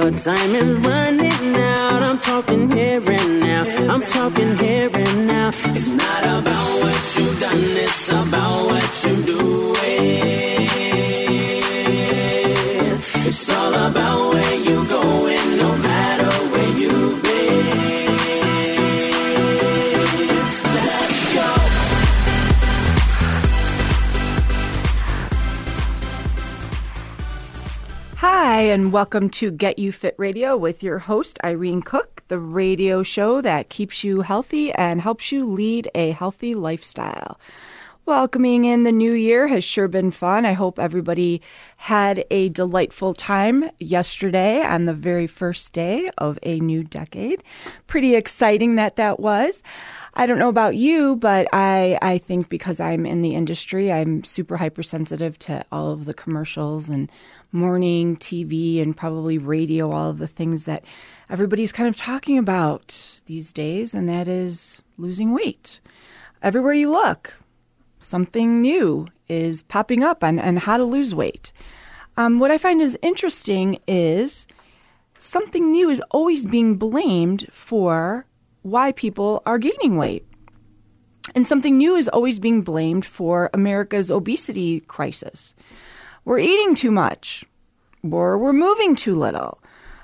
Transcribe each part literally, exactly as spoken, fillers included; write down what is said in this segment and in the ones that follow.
Your time is running out. I'm talking here and now. I'm talking here and now. It's not about what you've done, it's about what you're doing. It's all about where you're going, no matter where you've been. Let's go. Hi, and welcome to Get You Fit Radio with your host, Irene Cook, the radio show that keeps you healthy and helps you lead a healthy lifestyle. Welcoming in the new year has sure been fun. I hope everybody had a delightful time yesterday on the very first day of a new decade. Pretty exciting that that was. I don't know about you, but I, I think because I'm in the industry, I'm super hypersensitive to all of the commercials and morning T V and probably radio, all of the things that everybody's kind of talking about these days, and that is losing weight. Everywhere you look, something new is popping up on, on how to lose weight. Um, what I find is interesting is something new is always being blamed for why people are gaining weight. And something new is always being blamed for America's obesity crisis. We're eating too much, or we're moving too little,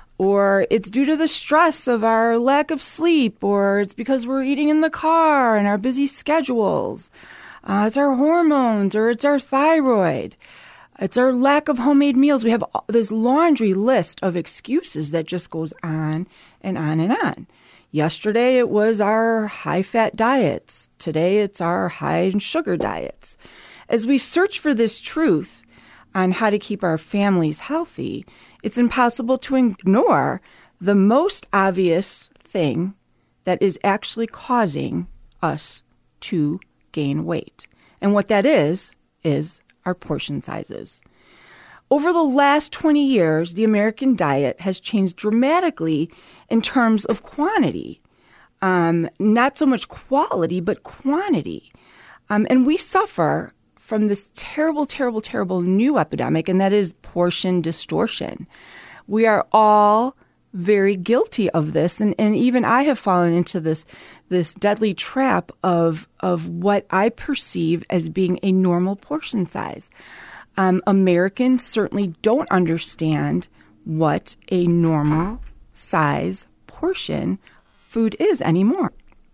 or it's due to the stress of our lack of sleep, or it's because we're eating in the car and our busy schedules. Uh, it's our hormones, or it's our thyroid. It's our lack of homemade meals. We have this laundry list of excuses that just goes on and on and on. Yesterday, it was our high-fat diets. Today, it's our high-sugar diets. As we search for this truth on how to keep our families healthy, it's impossible to ignore the most obvious thing that is actually causing us to gain weight. And what that is, is our portion sizes. Over the last twenty years, the American diet has changed dramatically in terms of quantity. Um, not so much quality, but quantity. Um, and we suffer from this terrible, terrible, terrible new epidemic, and that is portion distortion. We are all very guilty of this, and, and even I have fallen into this this deadly trap of of what I perceive as being a normal portion size. Um, Americans certainly don't understand what a normal size portion food is anymore.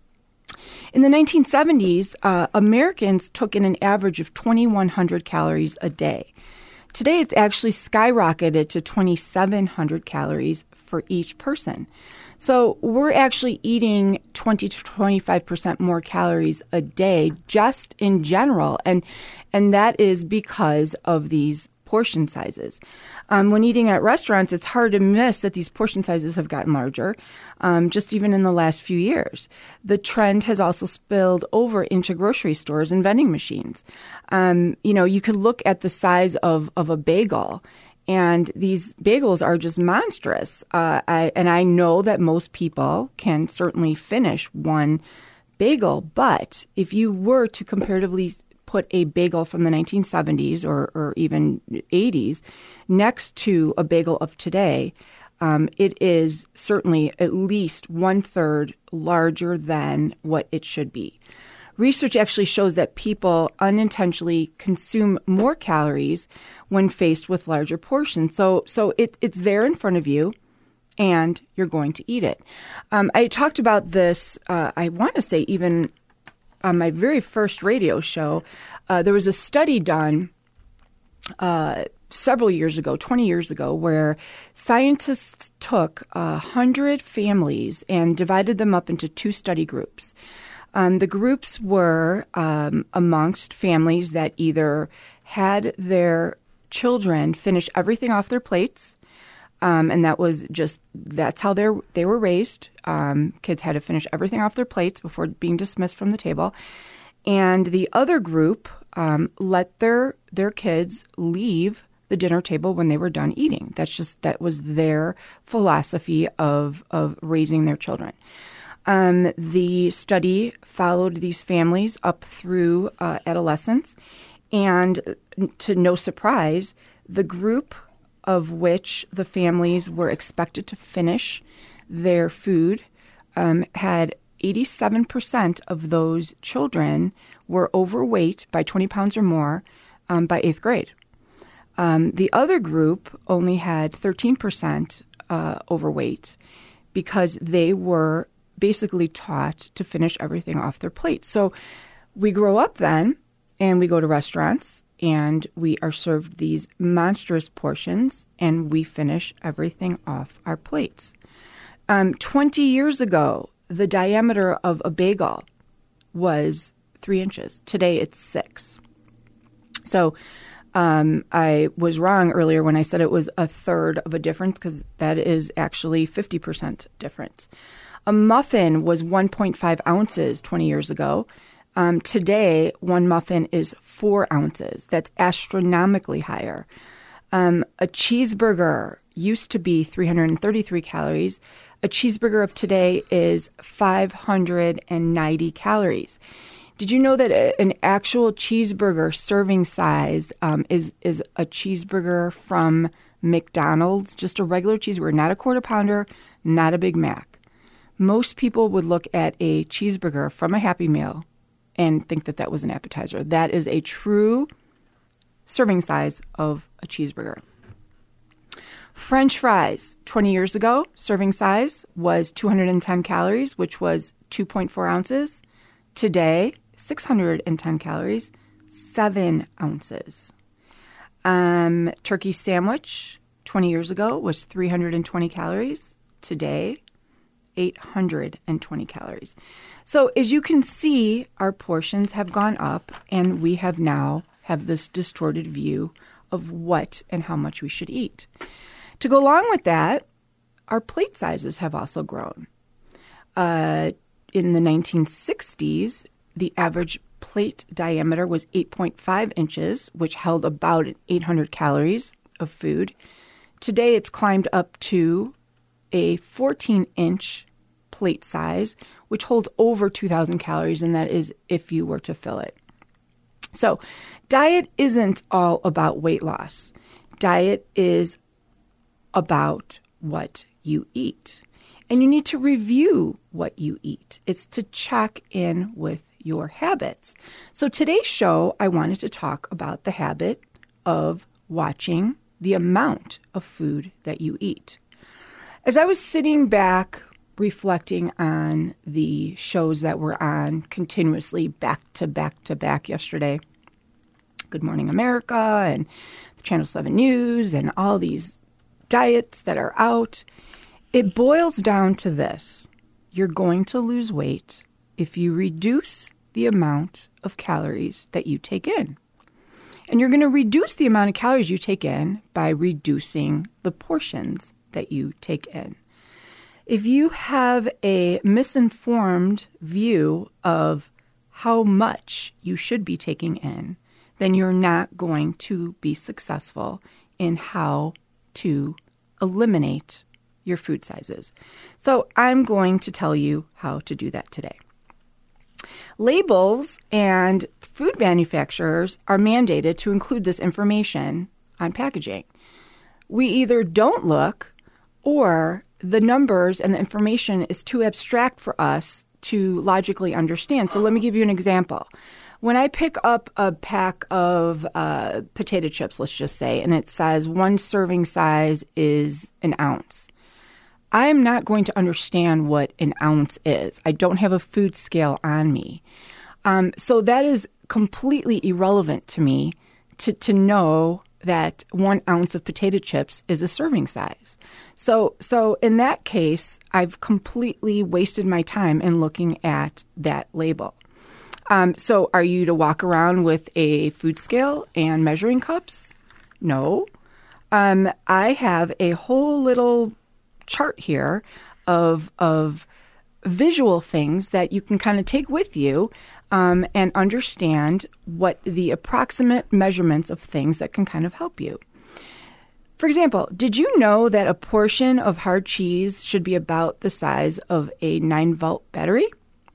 In the nineteen seventies, uh, Americans took in an average of twenty-one hundred calories a day. Today, it's actually skyrocketed to twenty-seven hundred calories for each person. So we're actually eating twenty to twenty-five percent more calories a day just in general, and and that is because of these portion sizes. Um, when eating at restaurants, it's hard to miss that these portion sizes have gotten larger, um, just even in the last few years. The trend has also spilled over into grocery stores and vending machines. Um, you know, you could look at the size of, of a bagel, and these bagels are just monstrous. Uh, I, and I know that most people can certainly finish one bagel, but if you were to comparatively put a bagel from the nineteen seventies or, or even eighties next to a bagel of today, um, it is certainly at least one-third larger than what it should be. Research actually shows that people unintentionally consume more calories when faced with larger portions. So so it, it's there in front of you, and you're going to eat it. Um, I talked about this, uh, I want to say even on my very first radio show. Uh, there was a study done uh, several years ago, twenty years ago, where scientists took one hundred families and divided them up into two study groups. Um, the groups were um, amongst families that either had their children finish everything off their plates, um, and that was just, that's how they they were raised. Um, kids had to finish everything off their plates before being dismissed from the table. And the other group um, let their their kids leave the dinner table when they were done eating. That's just, that was their philosophy of of raising their children. Um, the study followed these families up through uh, adolescence, and to no surprise, the group of which the families were expected to finish their food um, had eighty-seven percent of those children were overweight by twenty pounds or more um, by eighth grade. Um, the other group only had thirteen percent uh, overweight because they were basically taught to finish everything off their plate. So we grow up then and we go to restaurants and we are served these monstrous portions and we finish everything off our plates. Um, twenty years ago, the diameter of a bagel was three inches. Today it's six. So um, I was wrong earlier when I said it was a third of a difference because that is actually fifty percent difference. A muffin was one point five ounces twenty years ago. Um, today, one muffin is four ounces. That's astronomically higher. Um, a cheeseburger used to be three hundred thirty-three calories. A cheeseburger of today is five hundred ninety calories. Did you know that a, an actual cheeseburger serving size um, is, is a cheeseburger from McDonald's? Just a regular cheeseburger, not a quarter pounder, not a Big Mac. Most people would look at a cheeseburger from a Happy Meal and think that that was an appetizer. That is a true serving size of a cheeseburger. French fries, twenty years ago, serving size was two hundred ten calories, which was two point four ounces. Today, six hundred ten calories, seven ounces. Um, turkey sandwich, twenty years ago, was three hundred twenty calories. Today, eight hundred twenty calories. So as you can see, our portions have gone up, and we have now have this distorted view of what and how much we should eat. To go along with that, our plate sizes have also grown. Uh, in the nineteen sixties, the average plate diameter was eight point five inches, which held about eight hundred calories of food. Today, it's climbed up to a fourteen-inch plate size, which holds over two thousand calories, and that is if you were to fill it. So diet isn't all about weight loss. Diet is about what you eat. And you need to review what you eat. It's to check in with your habits. So today's show, I wanted to talk about the habit of watching the amount of food that you eat. As I was sitting back reflecting on the shows that were on continuously back to back to back yesterday, Good Morning America and the Channel seven News and all these diets that are out, it boils down to this. You're going to lose weight if you reduce the amount of calories that you take in. And you're going to reduce the amount of calories you take in by reducing the portions that you take in. If you have a misinformed view of how much you should be taking in, then you're not going to be successful in how to eliminate your food sizes. So I'm going to tell you how to do that today. Labels and food manufacturers are mandated to include this information on packaging. We either don't look, or the numbers and the information is too abstract for us to logically understand. So let me give you an example. When I pick up a pack of uh, potato chips, let's just say, and it says one serving size is an ounce, I am not going to understand what an ounce is. I don't have a food scale on me. Um, so that is completely irrelevant to me to, to know that one ounce of potato chips is a serving size. So, so in that case, I've completely wasted my time in looking at that label. Um, so are you to walk around with a food scale and measuring cups? No. Um, I have a whole little chart here of of visual things that you can kind of take with you um, and understand what the approximate measurements of things that can kind of help you. For example, did you know that a portion of hard cheese should be about the size of a nine volt battery?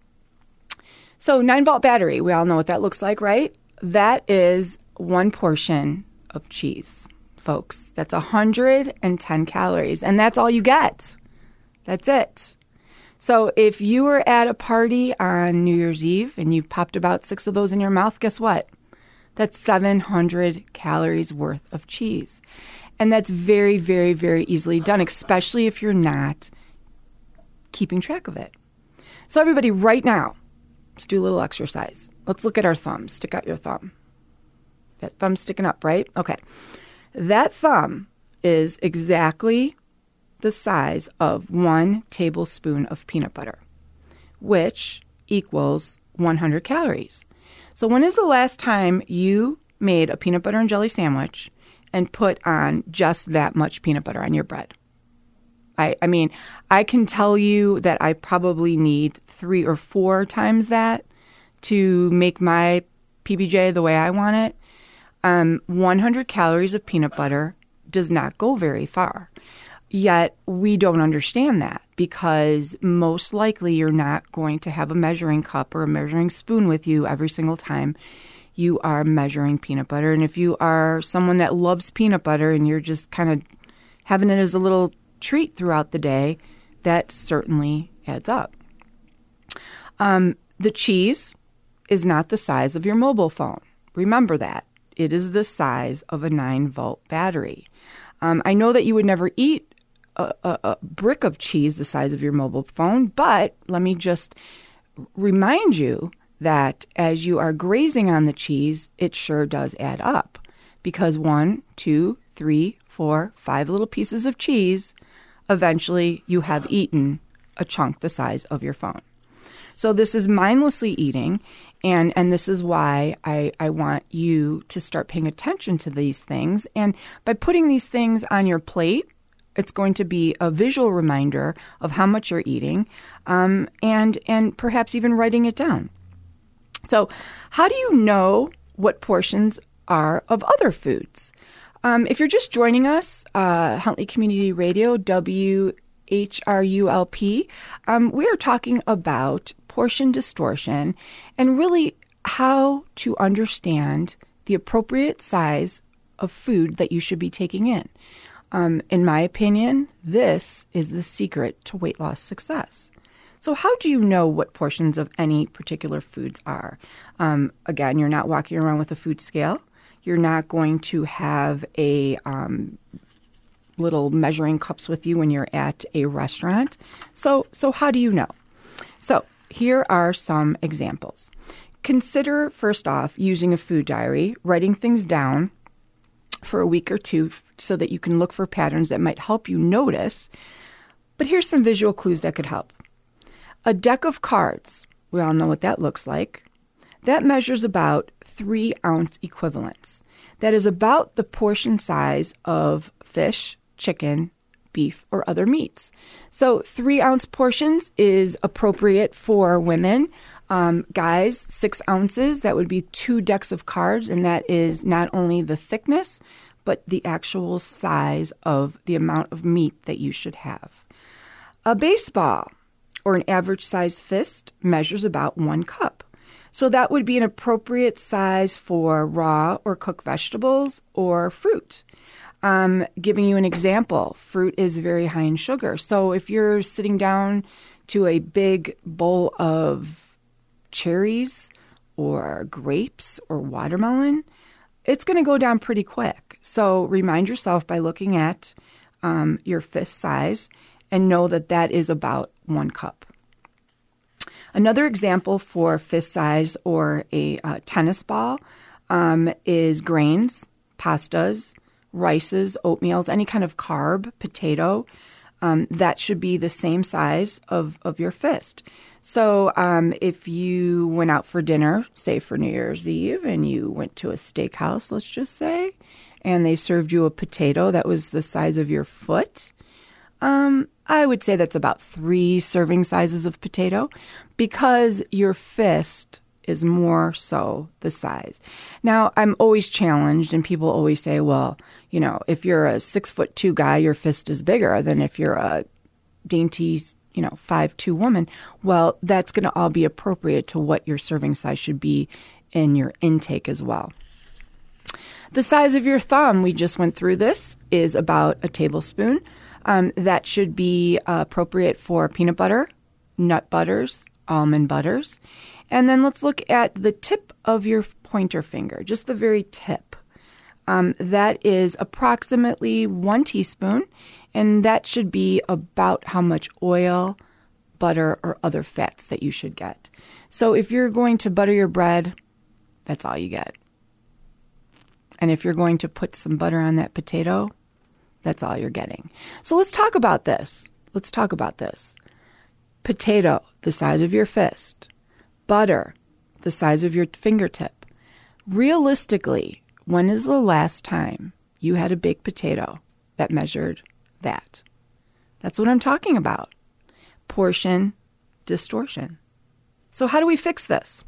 So nine volt battery, we all know what that looks like, right? That is one portion of cheese. folks. That's one hundred ten calories, and that's all you get. That's it. So if you were at a party on New Year's Eve and you popped about six of those in your mouth, guess what? That's seven hundred calories worth of cheese. And that's very, very, very easily done, especially if you're not keeping track of it. So everybody, right now, let's do a little exercise. Let's look at our thumbs. Stick out your thumb. That thumb's sticking up, right? Okay. That thumb is exactly the size of one tablespoon of peanut butter, which equals one hundred calories. So when is the last time you made a peanut butter and jelly sandwich and put on just that much peanut butter on your bread? I, I mean, I can tell you that I probably need three or four times that to make my P B J the way I want it. Um, one hundred calories of peanut butter does not go very far. Yet we don't understand that because most likely you're not going to have a measuring cup or a measuring spoon with you every single time you are measuring peanut butter. And if you are someone that loves peanut butter and you're just kind of having it as a little treat throughout the day, that certainly adds up. Um, the cheese is not the size of your mobile phone. Remember that. It is the size of a nine-volt battery. Um, I know that you would never eat a, a, a brick of cheese the size of your mobile phone, but let me just remind you that as you are grazing on the cheese, it sure does add up. Because one, two, three, four, five little pieces of cheese, eventually you have eaten a chunk the size of your phone. So this is mindlessly eating, and, and this is why I, I want you to start paying attention to these things. And by putting these things on your plate, it's going to be a visual reminder of how much you're eating, um, and and perhaps even writing it down. So how do you know what portions are of other foods? Um, if you're just joining us, uh, Huntley Community Radio, W H R U L P, um, we are talking about portion distortion and really how to understand the appropriate size of food that you should be taking in. Um, in my opinion, this is the secret to weight loss success. So how do you know what portions of any particular foods are? Um, again, you're not walking around with a food scale. You're not going to have a um, little measuring cups with you when you're at a restaurant. So, so how do you know? So here are some examples. Consider, first off, using a food diary, writing things down for a week or two so that you can look for patterns that might help you notice. But here's some visual clues that could help. A deck of cards, we all know what that looks like. That measures about three ounce equivalents. That is about the portion size of fish, chicken, beef, or other meats. So three ounce portions is appropriate for women. Um, guys, six ounces, that would be two decks of cards, and that is not only the thickness, but the actual size of the amount of meat that you should have. A baseball, or an average size fist, measures about one cup. So that would be an appropriate size for raw or cooked vegetables or fruit. Um, giving you an example, fruit is very high in sugar. So if you're sitting down to a big bowl of cherries or grapes or watermelon, it's going to go down pretty quick. So remind yourself by looking at um, your fist size and know that that is about one cup. Another example for fist size or a uh, tennis ball um, is grains, pastas, rices, oatmeals, any kind of carb, potato. Um, that should be the same size of, of your fist. So um, if you went out for dinner, say for New Year's Eve, and you went to a steakhouse, let's just say, and they served you a potato that was the size of your foot, um, I would say that's about three serving sizes of potato because your fist is more so the size. Now, I'm always challenged, and people always say, well, you know, if you're a six foot two guy, your fist is bigger than if you're a dainty, you know, five two woman. Well, that's going to all be appropriate to what your serving size should be in your intake as well. The size of your thumb, we just went through this, is about a tablespoon. Um, that should be uh, appropriate for peanut butter, nut butters, almond butters. And then let's look at the tip of your pointer finger, just the very tip. Um, that is approximately one teaspoon, and that should be about how much oil, butter, or other fats that you should get. So if you're going to butter your bread, that's all you get. And if you're going to put some butter on that potato, that's all you're getting. So let's talk about this. Let's talk about this. Potato, the size of your fist. Butter, the size of your fingertip. Realistically, when is the last time you had a baked potato that measured that? That's what I'm talking about. Portion distortion. So how do we fix this?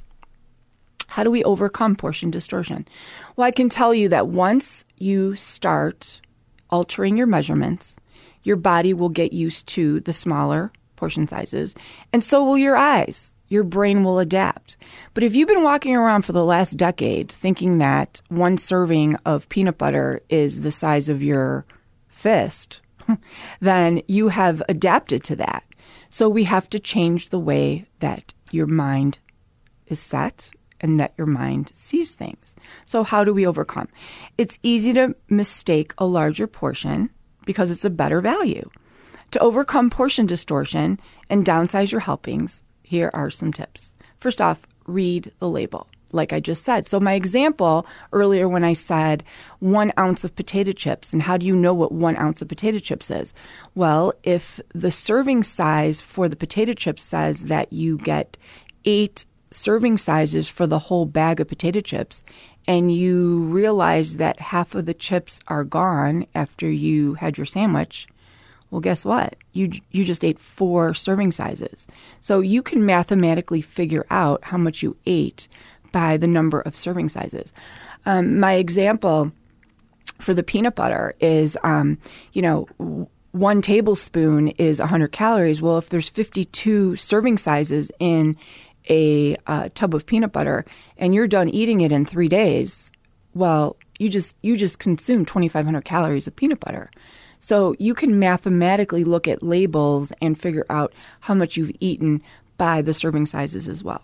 How do we overcome portion distortion? Well, I can tell you that once you start altering your measurements, your body will get used to the smaller portion sizes, and so will your eyes. Your brain will adapt. But if you've been walking around for the last decade thinking that one serving of peanut butter is the size of your fist, then you have adapted to that. So we have to change the way that your mind is set and that your mind sees things. So how do we overcome? It's easy to mistake a larger portion because it's a better value. To overcome portion distortion and downsize your helpings, here are some tips. First off, read the label, like I just said. So my example earlier when I said one ounce of potato chips, and how do you know what one ounce of potato chips is? Well, if the serving size for the potato chips says that you get eight serving sizes for the whole bag of potato chips, and you realize that half of the chips are gone after you had your sandwich, well, guess what? You you just ate four serving sizes. So you can mathematically figure out how much you ate by the number of serving sizes. Um, my example for the peanut butter is, um, you know, one tablespoon is one hundred calories. Well, if there's fifty-two serving sizes in a uh, tub of peanut butter and you're done eating it in three days, well, you just you just consumed twenty-five hundred calories of peanut butter. So you can mathematically look at labels and figure out how much you've eaten by the serving sizes as well.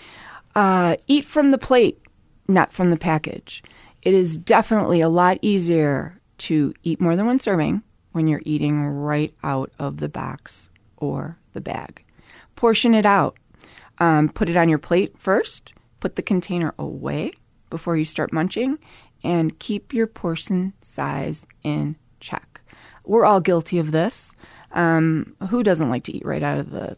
Uh, eat from the plate, not from the package. It is definitely a lot easier to eat more than one serving when you're eating right out of the box or the bag. Portion it out. Um, put it on your plate first. Put the container away before you start munching, and keep your portion size in check. We're all guilty of this. Um, who doesn't like to eat right out of the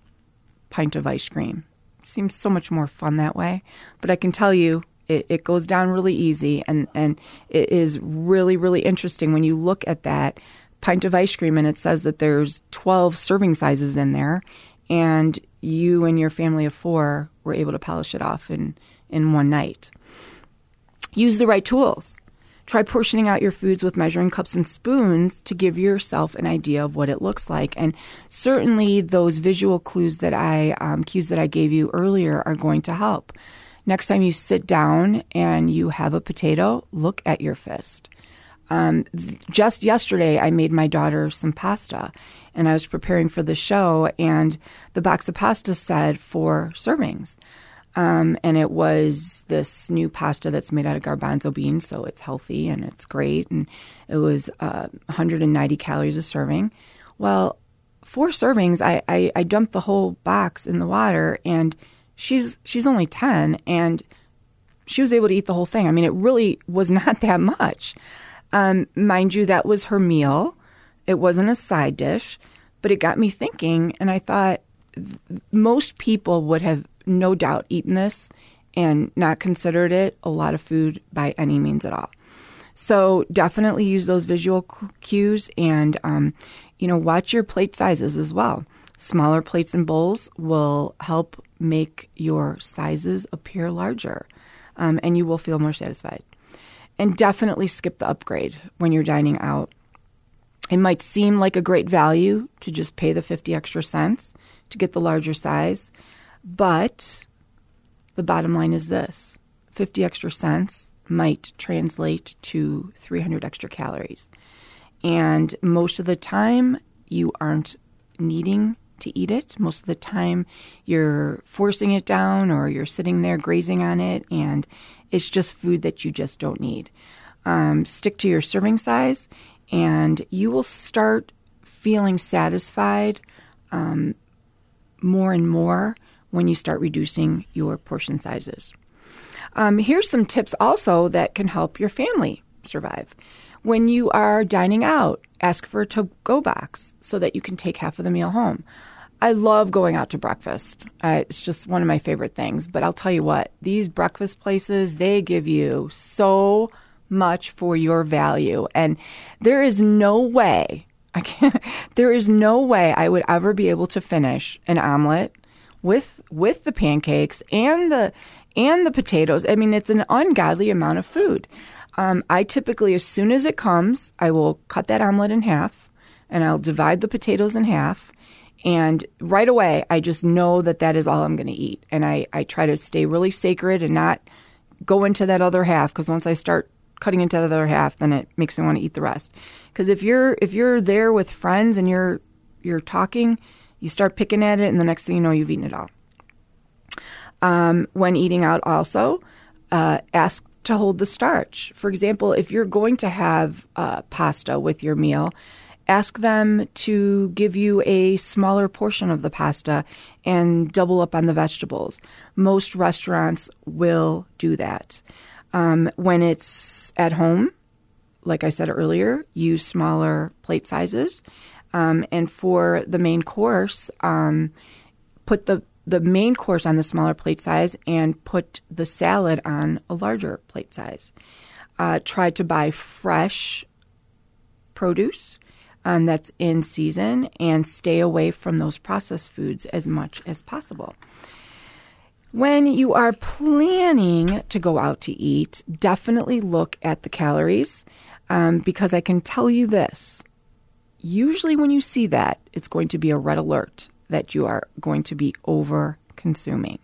pint of ice cream? Seems so much more fun that way. But I can tell you, it, it goes down really easy, and, and it is really, really interesting when you look at that pint of ice cream and it says that there's twelve serving sizes in there, and you and your family of four were able to polish it off in, in one night. Use the right tools. Try portioning out your foods with measuring cups and spoons to give yourself an idea of what it looks like. And certainly those visual clues that I um, cues that I gave you earlier are going to help. Next time you sit down and you have a potato, look at your fist. Um, just yesterday, I made my daughter some pasta, and I was preparing for the show, and the box of pasta said four servings. Um, and it was this new pasta that's made out of garbanzo beans, so it's healthy and it's great. And it was uh, one hundred ninety calories a serving. Well, four servings, I, I, I dumped the whole box in the water, and she's she's only ten, and she was able to eat the whole thing. I mean, it really was not that much. Um, mind you, that was her meal. It wasn't a side dish, but it got me thinking, and I thought most people would have no doubt eaten this and not considered it a lot of food by any means at all. So definitely use those visual cues, and, um, you know, watch your plate sizes as well. Smaller plates and bowls will help make your sizes appear larger, um, and you will feel more satisfied. And definitely skip the upgrade when you're dining out. It might seem like a great value to just pay the fifty extra cents to get the larger size, but the bottom line is this. fifty extra cents might translate to three hundred extra calories. And most of the time, you aren't needing to eat it. Most of the time, you're forcing it down or you're sitting there grazing on it, and it's just food that you just don't need. Um, stick to your serving size, and you will start feeling satisfied um, more and more when you start reducing your portion sizes. Um, here's some tips also that can help your family survive. When you are dining out, ask for a to-go box so that you can take half of the meal home. I love going out to breakfast. Uh, it's just one of my favorite things. But I'll tell you what, these breakfast places, they give you so much for your value. And there is no way, I can't, there is no way I would ever be able to finish an omelet with with the pancakes and the and the potatoes. I mean, it's an ungodly amount of food. Um, I typically, as soon as it comes, I will cut that omelet in half, and I'll divide the potatoes in half. And right away, I just know that that is all I'm going to eat. And I, I try to stay really sacred and not go into that other half, because once I start cutting into the other half, then it makes me want to eat the rest. Because if you're if you're there with friends and you're you're talking, you start picking at it, and the next thing you know, you've eaten it all. Um, when eating out, also uh, ask to hold the starch. For example, if you're going to have uh, pasta with your meal, ask them to give you a smaller portion of the pasta and double up on the vegetables. Most restaurants will do that. Um, when it's at home, like I said earlier, use smaller plate sizes. Um, and for the main course, um, put the, the main course on the smaller plate size and put the salad on a larger plate size. Uh, try to buy fresh produce Um, that's in season, and stay away from those processed foods as much as possible. When you are planning to go out to eat, definitely look at the calories, um, because I can tell you this. Usually when you see that, it's going to be a red alert that you are going to be over-consuming.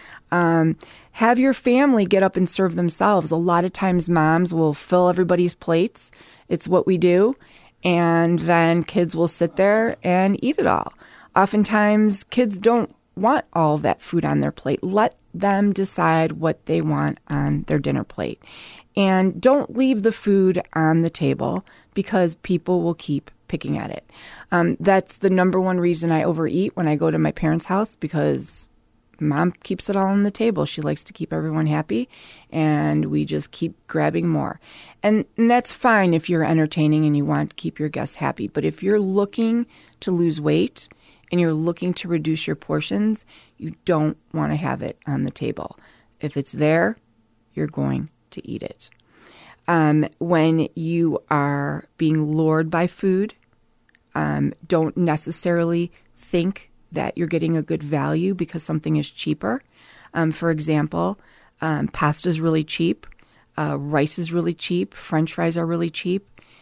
Um, have your family get up and serve themselves. A lot of times moms will fill everybody's plates. It's what we do. And then kids will sit there and eat it all. Oftentimes, kids don't want all that food on their plate. Let them decide what they want on their dinner plate. And don't leave the food on the table, because people will keep picking at it. Um, that's the number one reason I overeat when I go to my parents' house, because Mom keeps it all on the table. She likes to keep everyone happy, and we just keep grabbing more. And, and that's fine if you're entertaining and you want to keep your guests happy. But if you're looking to lose weight and you're looking to reduce your portions, you don't want to have it on the table. If it's there, you're going to eat it. Um, when you are being lured by food, um, don't necessarily think that you're getting a good value because something is cheaper. Um, for example, um, pasta is really cheap. Uh, rice is really cheap. French fries are really cheap.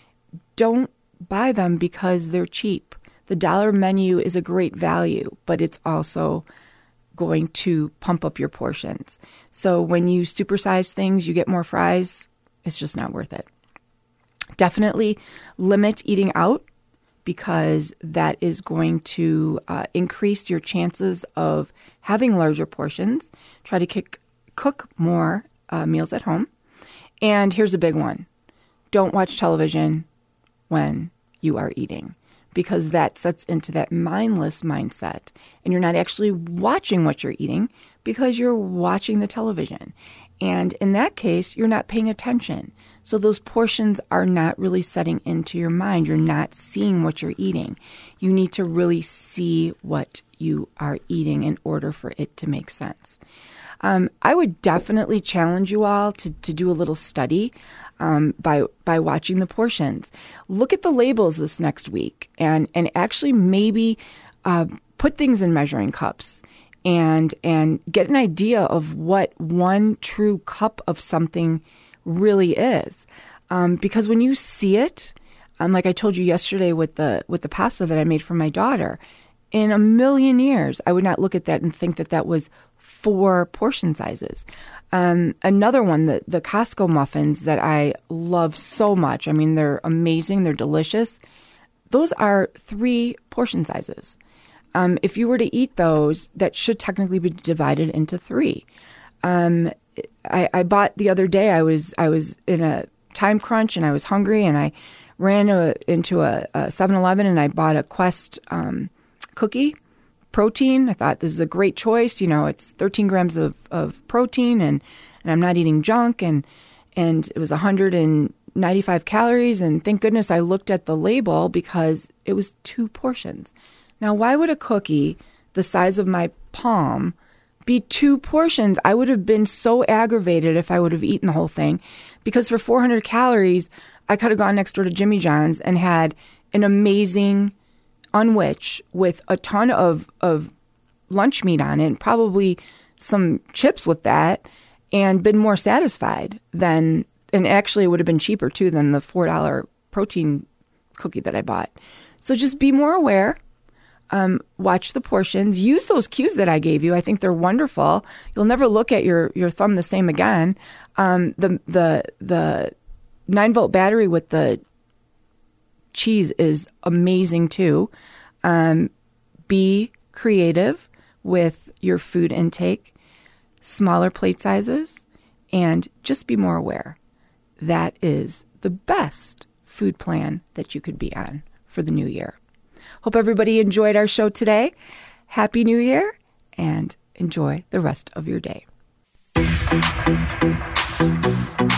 Don't buy them because they're cheap. The dollar menu is a great value, but it's also going to pump up your portions. So when you supersize things, you get more fries. It's just not worth it. Definitely limit eating out, because that is going to uh, increase your chances of having larger portions. Try to kick, cook more uh, meals at home. And here's a big one. Don't watch television when you are eating, because that sets into that mindless mindset. And you're not actually watching what you're eating because you're watching the television. And in that case, you're not paying attention. So those portions are not really setting into your mind. You're not seeing what you're eating. You need to really see what you are eating in order for it to make sense. Um, I would definitely challenge you all to, to do a little study um, by by watching the portions. Look at the labels this next week, and, and actually maybe uh, put things in measuring cups. And and get an idea of what one true cup of something really is, um, because when you see it, um, like I told you yesterday with the with the pasta that I made for my daughter, in a million years I would not look at that and think that that was four portion sizes. Um, another one, the, the Costco muffins that I love so much. I mean, they're amazing. They're delicious. Those are three portion sizes. Um, if you were to eat those, that should technically be divided into three. Um, I, I bought the other day, I was I was in a time crunch and I was hungry, and I ran a, into a, a seven eleven and I bought a Quest um, cookie protein. I thought this is a great choice. You know, it's thirteen grams of, of protein, and, and I'm not eating junk, and and it was one hundred ninety-five calories, and thank goodness I looked at the label because it was two portions. Now, why would a cookie the size of my palm be two portions? I would have been so aggravated if I would have eaten the whole thing, because for four hundred calories, I could have gone next door to Jimmy John's and had an amazing unwich with a ton of, of lunch meat on it, and probably some chips with that, and been more satisfied than, and actually it would have been cheaper too than the four dollar protein cookie that I bought. So just be more aware. Um, watch the portions. Use those cues that I gave you. I think they're wonderful. You'll never look at your, your thumb the same again. Um, the the the nine volt battery with the cheese is amazing too. Um, be creative with your food intake, smaller plate sizes, and just be more aware. That is the best food plan that you could be on for the new year. Hope everybody enjoyed our show today. Happy New Year, and enjoy the rest of your day.